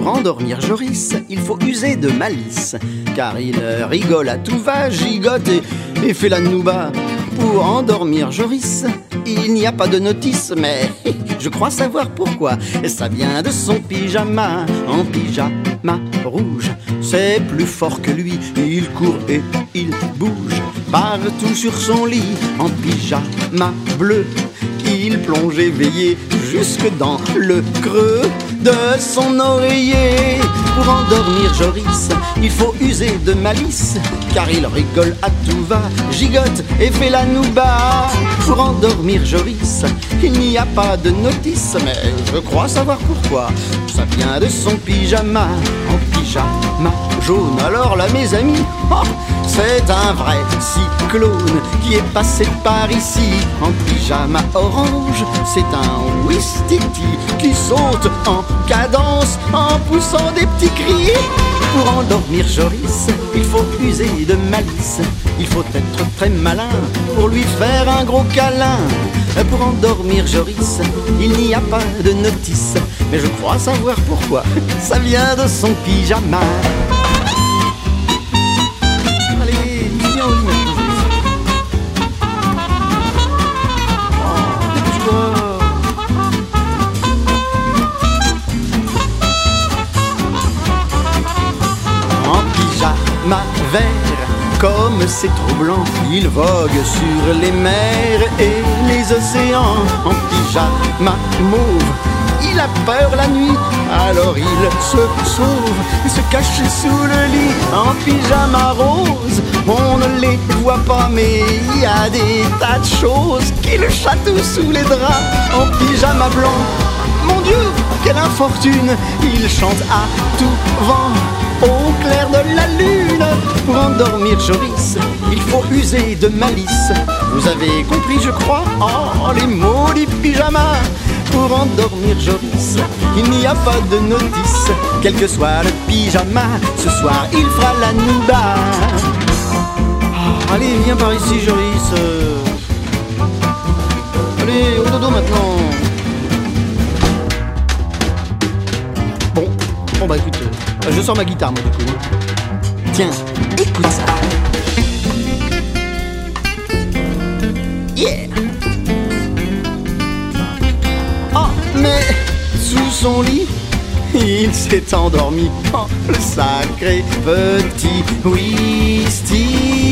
Pour endormir Joris, il faut user de malice, car il rigole à tout va, gigote et fait la nouba. Pour endormir Joris, il n'y a pas de notice, mais je crois savoir pourquoi. Ça vient de son pyjama, en pyjama rouge. C'est plus fort que lui, il court et il bouge partout sur son lit, en pyjama bleu. Il plonge éveillé jusque dans le creux de son oreiller. Pour endormir Joris, il faut user de malice, car il rigole à tout va, gigote et fait la nouba. Pour endormir Joris, il n'y a pas de notice, mais je crois savoir pourquoi. Ça vient de son pyjama, en pyjama jaune. Alors là mes amis, oh, c'est un vrai cyclone qui est passé par ici, en pyjama orange. C'est un Ouistiti qui saute en cadence en poussant des petits cris. Pour endormir Joris, il faut user de malice, il faut être très malin pour lui faire un gros câlin. Pour endormir Joris, il n'y a pas de notice, mais je crois savoir pourquoi. Ça vient de son pyjama. Allez, viens au lit maintenant. En pyjama vert, comme c'est troublant, il vogue sur les mers et les océans. En pyjama mauve, il a peur la nuit, alors il se sauve, il se cache sous le lit. En pyjama rose, on ne les voit pas, mais il y a des tas de choses qui le chatouillent sous les draps. En pyjama blanc, mon Dieu, quelle infortune, il chante à tout vent au clair de la lune. Pour endormir Joris, il faut user de malice. Vous avez compris, je crois, oh, les maudits pyjamas. Pour endormir Joris, il n'y a pas de notice. Quel que soit le pyjama, ce soir il fera la nouba. Oh, allez, viens par ici Joris. Allez, au dodo maintenant. Bon bah écoute, je sors ma guitare moi du coup. Tiens, écoute ça. Yeah. Oh, mais sous son lit, il s'est endormi. Oh, le sacré petit Ouistiti.